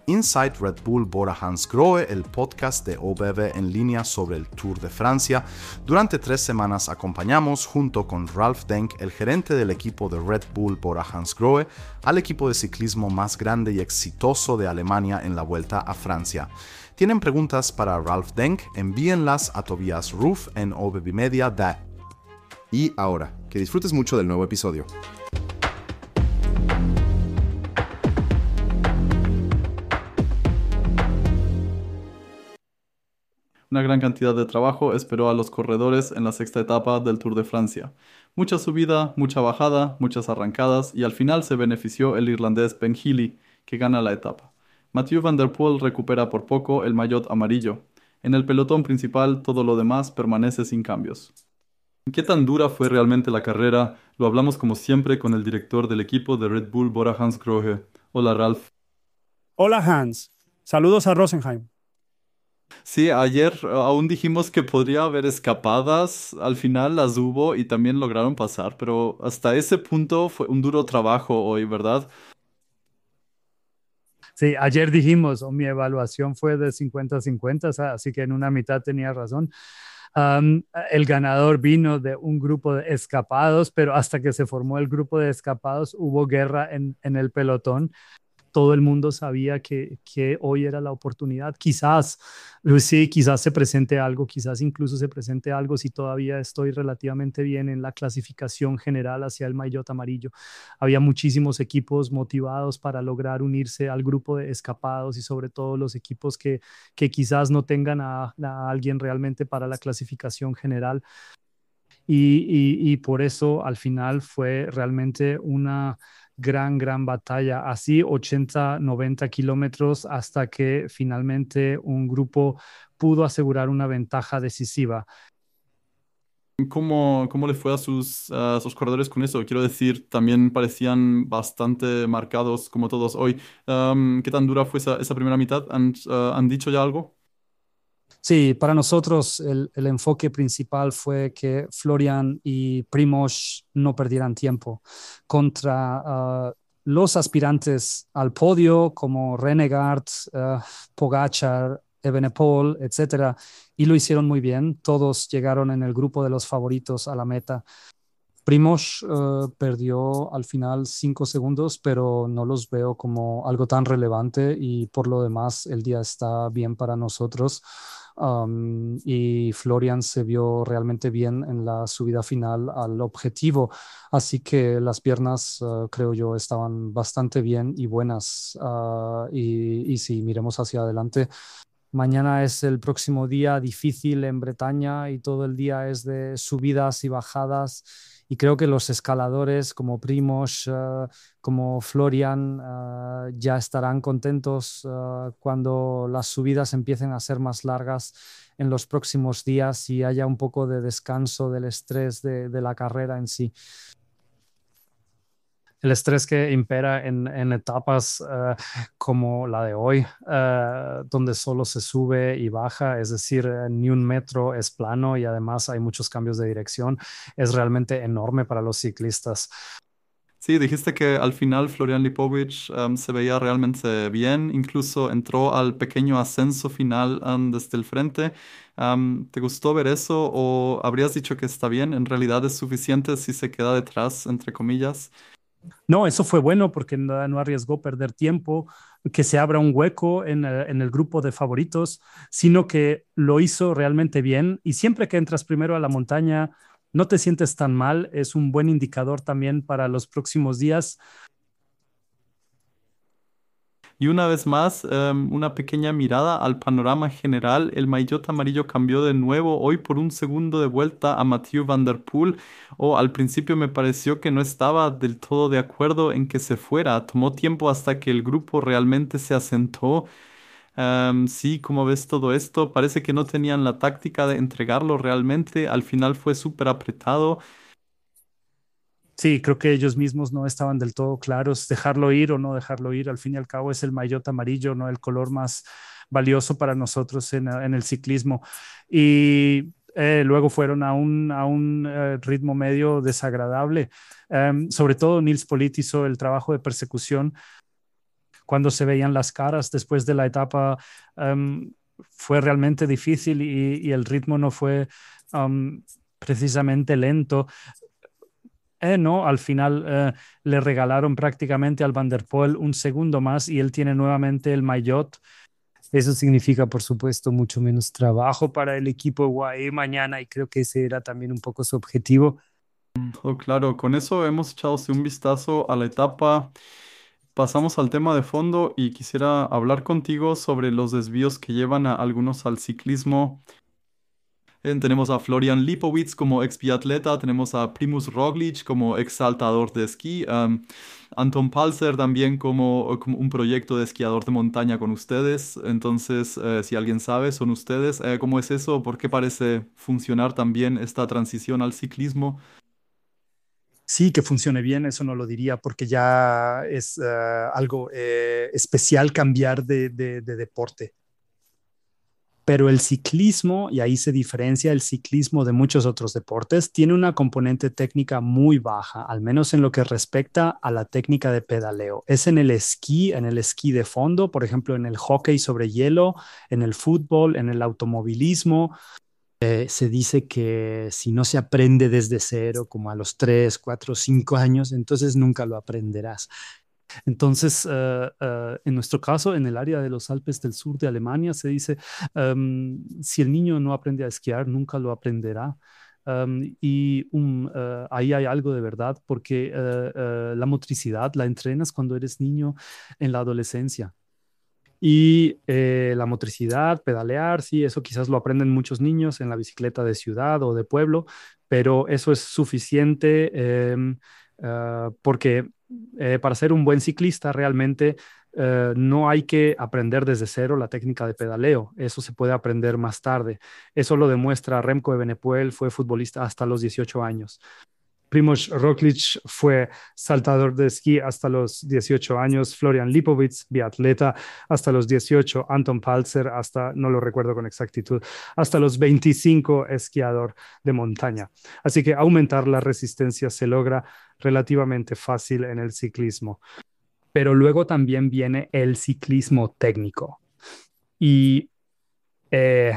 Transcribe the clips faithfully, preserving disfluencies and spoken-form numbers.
Inside Red Bull Bora Hansgrohe, el podcast de O B B en línea sobre el Tour de Francia. Durante tres semanas acompañamos, junto con Ralf Denk, el gerente del equipo de Red Bull Bora Hansgrohe, al equipo de ciclismo más grande y exitoso de Alemania en la Vuelta a Francia. ¿Tienen preguntas para Ralf Denk? Envíenlas a Tobias Ruf en O B B Media. Da. Y ahora, que disfrutes mucho del nuevo episodio. Una gran cantidad de trabajo esperó a los corredores en la sexta etapa del Tour de Francia. Mucha subida, mucha bajada, muchas arrancadas y al final se benefició el irlandés Ben Healy, que gana la etapa. Mathieu van der Poel recupera por poco el maillot amarillo. En el pelotón principal todo lo demás permanece sin cambios. ¿Qué tan dura fue realmente la carrera? Lo hablamos como siempre con el director del equipo de Red Bull Bora Hansgrohe. Hola Ralf. Hola Hans. Saludos a Rosenheim. Sí, ayer uh, aún dijimos que podría haber escapadas, al final las hubo y también lograron pasar, pero hasta ese punto fue un duro trabajo hoy, ¿verdad? Sí, ayer dijimos, oh, mi evaluación fue de cincuenta cincuenta, así que en una mitad tenía razón. Um, el ganador vino de un grupo de escapados, pero hasta que se formó el grupo de escapados hubo guerra en, en el pelotón. Todo el mundo sabía que, que hoy era la oportunidad. Quizás, sí, quizás se presente algo, quizás incluso se presente algo si todavía estoy relativamente bien en la clasificación general hacia el maillot amarillo. Había muchísimos equipos motivados para lograr unirse al grupo de escapados y sobre todo los equipos que, que quizás no tengan a, a alguien realmente para la clasificación general. Y, y, y por eso al final fue realmente una gran, gran batalla, así ochenta, noventa kilómetros hasta que finalmente un grupo pudo asegurar una ventaja decisiva. ¿Cómo, cómo le fue a sus, a sus corredores con eso? Quiero decir, también parecían bastante marcados como todos hoy. Um, ¿qué tan dura fue esa, esa primera mitad? ¿Han, uh, ¿Han dicho ya algo? Sí, para nosotros el, el enfoque principal fue que Florian y Primož no perdieran tiempo contra uh, los aspirantes al podio como Renegard, uh, Pogačar, Evenepoel, etcétera, y lo hicieron muy bien. Todos llegaron en el grupo de los favoritos a la meta. Primož uh, perdió al final cinco segundos, pero no los veo como algo tan relevante y por lo demás el día está bien para nosotros. Um, y Florian se vio realmente bien en la subida final al objetivo, así que las piernas uh, creo yo estaban bastante bien y buenas. Uh, y, y si miremos hacia adelante, mañana es el próximo día difícil en Bretaña y todo el día es de subidas y bajadas. Y creo que los escaladores como Primož, uh, como Florian, uh, ya estarán contentos uh, cuando las subidas empiecen a ser más largas en los próximos días y haya un poco de descanso del estrés de, de la carrera en sí. El estrés que impera en, en etapas uh, como la de hoy, uh, donde solo se sube y baja, es decir, uh, ni un metro es plano y además hay muchos cambios de dirección, es realmente enorme para los ciclistas. Sí, dijiste que al final Florian Lipovic um, se veía realmente bien, incluso entró al pequeño ascenso final um, desde el frente. Um, ¿te gustó ver eso o habrías dicho que está bien? ¿En realidad es suficiente si se queda detrás, entre comillas? No, eso fue bueno porque no, no arriesgó perder tiempo, que se abra un hueco en, en el grupo de favoritos, sino que lo hizo realmente bien. Y siempre que entras primero a la montaña, no te sientes tan mal. Es un buen indicador también para los próximos días. Y una vez más, um, una pequeña mirada al panorama general. El maillot amarillo cambió de nuevo hoy por un segundo de vuelta a Mathieu van der Poel. O al principio me pareció que no estaba del todo de acuerdo en que se fuera. Tomó tiempo hasta que el grupo realmente se asentó. Um, sí, ¿cómo ves todo esto? Parece que no tenían la táctica de entregarlo realmente. Al final fue súper apretado. Sí, creo que ellos mismos no estaban del todo claros, dejarlo ir o no dejarlo ir. Al fin y al cabo es el maillot amarillo, ¿no? El color más valioso para nosotros en, en el ciclismo. Y eh, luego fueron a un, a un eh, ritmo medio desagradable. Um, sobre todo Nils Politt hizo el trabajo de persecución cuando se veían las caras después de la etapa, um, fue realmente difícil y, y el ritmo no fue um, precisamente lento. Eh, no, al final eh, le regalaron prácticamente al Van der Poel un segundo más y él tiene nuevamente el maillot. Eso significa, por supuesto, mucho menos trabajo para el equipo U A E mañana y creo que ese era también un poco su objetivo. Oh, claro, con eso hemos echado sí, un vistazo a la etapa. Pasamos al tema de fondo y quisiera hablar contigo sobre los desvíos que llevan a algunos al ciclismo. Eh, tenemos a Florian Lipowitz como ex biatleta, tenemos a Primus Roglic como ex saltador de esquí, um, Anton Palzer también como, como un proyecto de esquiador de montaña con ustedes. Entonces, eh, si alguien sabe, son ustedes. Eh, ¿cómo es eso? ¿Por qué parece funcionar también esta transición al ciclismo? Sí, que funcione bien, eso no lo diría, porque ya es uh, algo eh, especial cambiar de, de, de deporte. Pero el ciclismo, y ahí se diferencia el ciclismo de muchos otros deportes, tiene una componente técnica muy baja, al menos en lo que respecta a la técnica de pedaleo. Es en el esquí, en el esquí de fondo, por ejemplo, en el hockey sobre hielo, en el fútbol, en el automovilismo. Eh, se dice que si no se aprende desde cero, como a los tres, cuatro, cinco años, entonces nunca lo aprenderás. Entonces, uh, uh, en nuestro caso, en el área de los Alpes del sur de Alemania, se dice, um, si el niño no aprende a esquiar, nunca lo aprenderá. Um, y um, uh, ahí hay algo de verdad, porque uh, uh, la motricidad la entrenas cuando eres niño en la adolescencia. Y eh, la motricidad, pedalear, sí, eso quizás lo aprenden muchos niños en la bicicleta de ciudad o de pueblo, pero eso es suficiente eh, uh, porque eh, para ser un buen ciclista realmente uh, no hay que aprender desde cero la técnica de pedaleo, eso se puede aprender más tarde. Eso lo demuestra Remco Evenepoel, fue futbolista hasta los dieciocho años. Primož Roglic fue saltador de esquí hasta los dieciocho años, Florian Lipowitz, biatleta, hasta los dieciocho, Anton Palzer, hasta, no lo recuerdo con exactitud, hasta los veinticinco, esquiador de montaña. Así que aumentar la resistencia se logra relativamente fácil en el ciclismo. Pero luego también viene el ciclismo técnico. Y eh,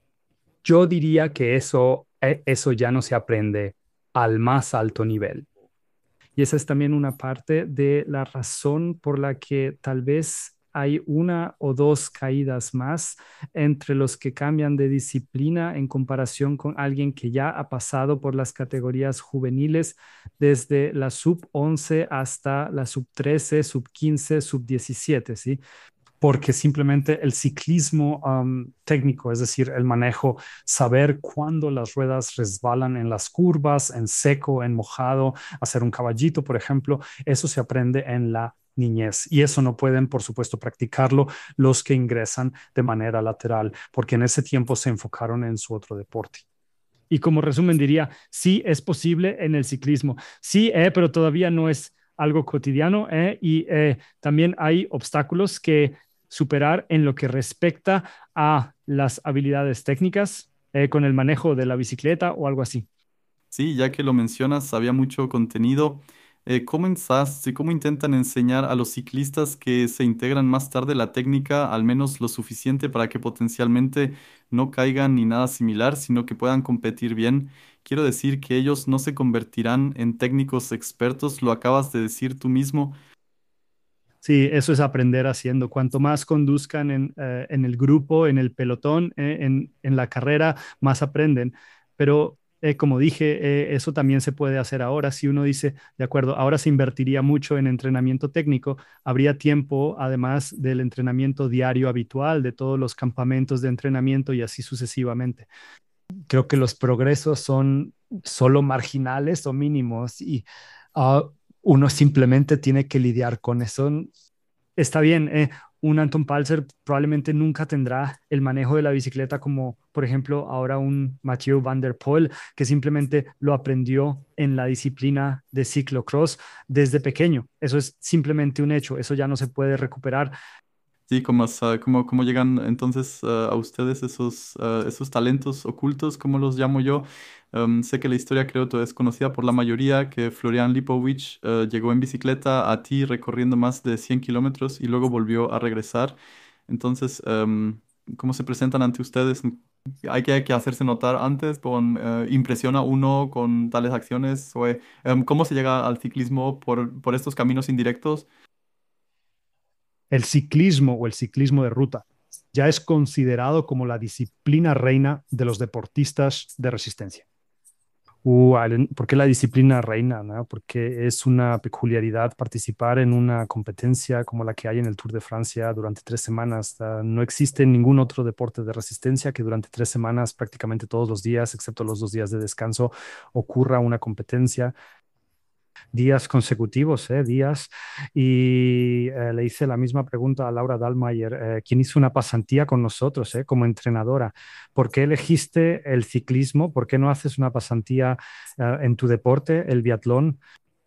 yo diría que eso, eh, eso ya no se aprende al más alto nivel. Y esa es también una parte de la razón por la que tal vez hay una o dos caídas más entre los que cambian de disciplina en comparación con alguien que ya ha pasado por las categorías juveniles desde la sub once hasta la sub trece, sub quince, sub diecisiete, ¿sí? Porque simplemente el ciclismo um, técnico, es decir, el manejo, saber cuándo las ruedas resbalan en las curvas, en seco, en mojado, hacer un caballito, por ejemplo, eso se aprende en la niñez y eso no pueden, por supuesto, practicarlo los que ingresan de manera lateral, porque en ese tiempo se enfocaron en su otro deporte. Y como resumen diría, sí es posible en el ciclismo, sí, eh, pero todavía no es algo cotidiano eh, y eh, también hay obstáculos que superar en lo que respecta a las habilidades técnicas eh, con el manejo de la bicicleta o algo así. Sí, ya que lo mencionas, había mucho contenido. Eh, ¿cómo, ensas- sí, cómo intentan enseñar a los ciclistas que se integran más tarde la técnica, al menos lo suficiente para que potencialmente no caigan ni nada similar, sino que puedan competir bien? Quiero decir que ellos no se convertirán en técnicos expertos, lo acabas de decir tú mismo. Sí, eso es aprender haciendo. Cuanto más conduzcan en, eh, en el grupo, en el pelotón, eh, en, en la carrera, más aprenden. Pero eh, como dije, eh, eso también se puede hacer ahora. Si uno dice, de acuerdo, ahora se invertiría mucho en entrenamiento técnico, habría tiempo, además del entrenamiento diario habitual, de todos los campamentos de entrenamiento y así sucesivamente. Creo que los progresos son solo marginales o mínimos y uh, uno simplemente tiene que lidiar con eso. Está bien, eh, un Anton Palzer probablemente nunca tendrá el manejo de la bicicleta como, por ejemplo, ahora un Mathieu van der Poel, que simplemente lo aprendió en la disciplina de ciclocross desde pequeño. Eso es simplemente un hecho, eso ya no se puede recuperar. Sí, ¿cómo, es, ah, cómo- cómo llegan entonces ah, a ustedes esos, ah, esos talentos ocultos, como los llamo yo? Em, sé que la historia creo que es conocida por la mayoría, que Florian Lipovich ah, llegó en bicicleta a ti recorriendo más de cien kilómetros y luego volvió a regresar. Entonces, em, ¿cómo se presentan ante ustedes? ¿Hay que, que hacerse notar antes? Con, eh, ¿impresiona uno con tales acciones? O, eh, em, ¿cómo se llega al ciclismo por, por estos caminos indirectos? El ciclismo o el ciclismo de ruta ya es considerado como la disciplina reina de los deportistas de resistencia. Uh, ¿Por qué la disciplina reina? ¿No? Porque es una peculiaridad participar en una competencia como la que hay en el Tour de Francia durante tres semanas. Uh, no existe ningún otro deporte de resistencia que durante tres semanas, prácticamente todos los días, excepto los dos días de descanso, ocurra una competencia días consecutivos, ¿eh? días. Y eh, le hice la misma pregunta a Laura Dahlmeier, eh, quien hizo una pasantía con nosotros eh, como entrenadora. ¿Por qué elegiste el ciclismo? ¿Por qué no haces una pasantía eh, en tu deporte, el biatlón?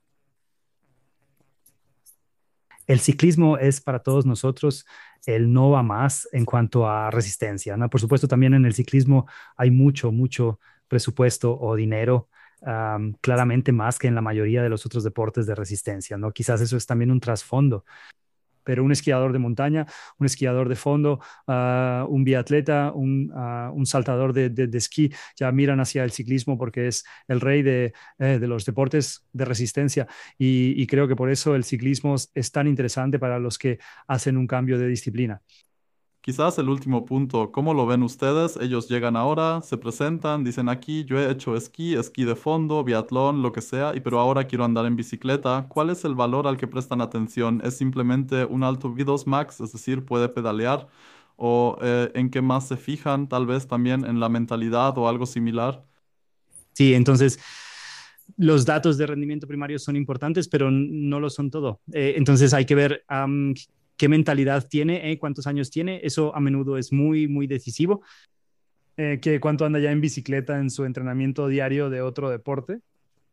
El ciclismo es para todos nosotros el no va más en cuanto a resistencia, ¿no? Por supuesto, también en el ciclismo hay mucho, mucho presupuesto o dinero, um, claramente más que en la mayoría de los otros deportes de resistencia, ¿no? Quizás eso es también un trasfondo, pero un esquiador de montaña, un esquiador de fondo, uh, un biatleta, un, uh, un saltador de, de, de, esquí, ya miran hacia el ciclismo porque es el rey de, eh, de los deportes de resistencia y, y creo que por eso el ciclismo es tan interesante para los que hacen un cambio de disciplina. Quizás el último punto, ¿cómo lo ven ustedes? Ellos llegan ahora, se presentan, dicen aquí, yo he hecho esquí, esquí de fondo, biatlón, lo que sea, y pero ahora quiero andar en bicicleta. ¿Cuál es el valor al que prestan atención? ¿Es simplemente un alto V dos Max, es decir, puede pedalear? ¿O eh, en qué más se fijan? Tal vez también en la mentalidad o algo similar. Sí, entonces los datos de rendimiento primario son importantes, pero no lo son todo. Eh, entonces hay que ver um, qué mentalidad tiene, eh, cuántos años tiene. Eso a menudo es muy, muy decisivo. Eh, que cuánto anda ya en bicicleta en su entrenamiento diario de otro deporte.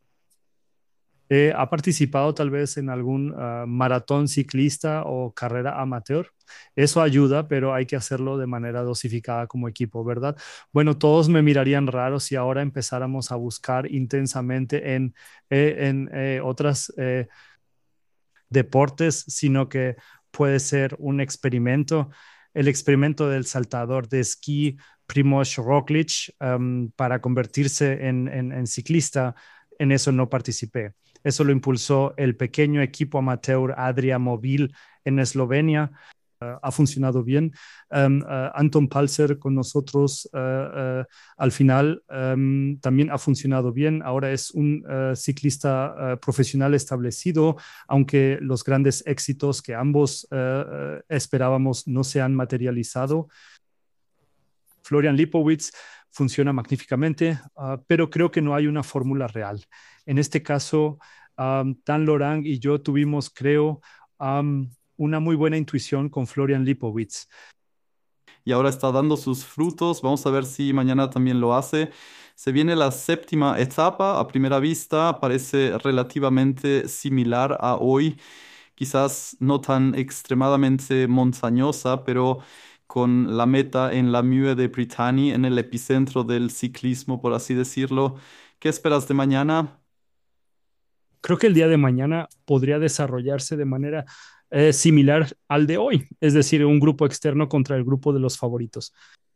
Eh, ¿Ha participado tal vez en algún uh, maratón ciclista o carrera amateur? Eso ayuda, pero hay que hacerlo de manera dosificada como equipo, ¿verdad? Bueno, todos me mirarían raro si ahora empezáramos a buscar intensamente en, eh, en eh, otras eh, deportes, sino que puede ser un experimento. El experimento del saltador de esquí Primož Roglič um, para convertirse en, en, en ciclista, en eso no participé. Eso lo impulsó el pequeño equipo amateur Adria Mobil en Eslovenia. Uh, ha funcionado bien. Um, uh, Anton Palser con nosotros uh, uh, al final um, también ha funcionado bien. Ahora es un uh, ciclista uh, profesional establecido, aunque los grandes éxitos que ambos uh, uh, esperábamos no se han materializado. Florian Lipovich funciona magníficamente, uh, pero creo que no hay una fórmula real. En este caso, um, Dan Lorang y yo tuvimos, creo, um, una muy buena intuición con Florian Lipovich. Y ahora está dando sus frutos. Vamos a ver si mañana también lo hace. Se viene la séptima etapa. A primera vista parece relativamente similar a hoy. Quizás no tan extremadamente montañosa, pero con la meta en la Muelle de Brittany, en el epicentro del ciclismo, por así decirlo. ¿Qué esperas de mañana? Creo que el día de mañana podría desarrollarse de manera eh, similar al de hoy, es decir, un grupo externo contra el grupo de los favoritos.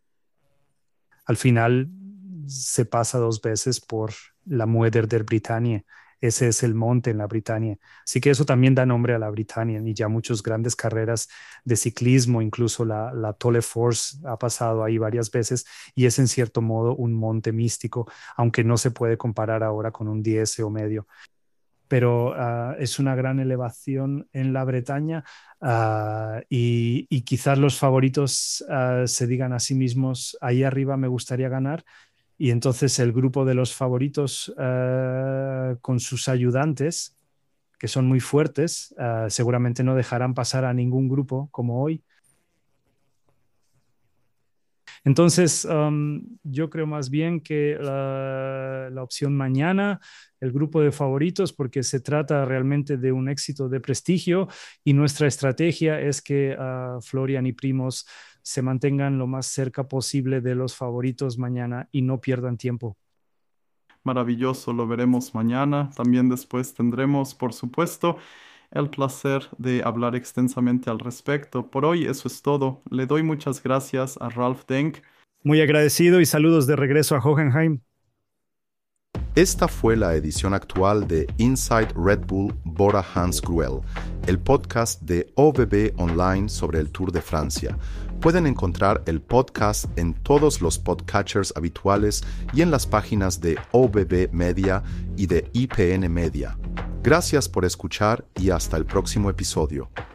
Al final se pasa dos veces por la Mueder der Britannia. Ese es el monte en la Britannia. Así que eso también da nombre a la Britannia y ya muchas grandes carreras de ciclismo, incluso la, la Tolle Force ha pasado ahí varias veces y es en cierto modo un monte místico, aunque no se puede comparar ahora con un diez o medio. Pero uh, es una gran elevación en la Bretaña uh, y, y quizás los favoritos uh, se digan a sí mismos, ahí arriba me gustaría ganar, y entonces el grupo de los favoritos uh, con sus ayudantes, que son muy fuertes, uh, seguramente no dejarán pasar a ningún grupo como hoy. Entonces, um, yo creo más bien que la, la opción mañana, el grupo de favoritos, porque se trata realmente de un éxito de prestigio y nuestra estrategia es que uh, Florian y Primož se mantengan lo más cerca posible de los favoritos mañana y no pierdan tiempo. Maravilloso, lo veremos mañana. También después tendremos, por supuesto, el placer de hablar extensamente al respecto. Por hoy eso es todo. Le doy muchas gracias a Ralf Denk. Muy agradecido y saludos de regreso a Hockenheim. Esta fue la edición actual de Inside Red Bull Bora Hansgrohe, el podcast de O B B Online sobre el Tour de Francia. Pueden encontrar el podcast en todos los podcatchers habituales y en las páginas de O B B Media y de I P N Media. Gracias por escuchar y hasta el próximo episodio.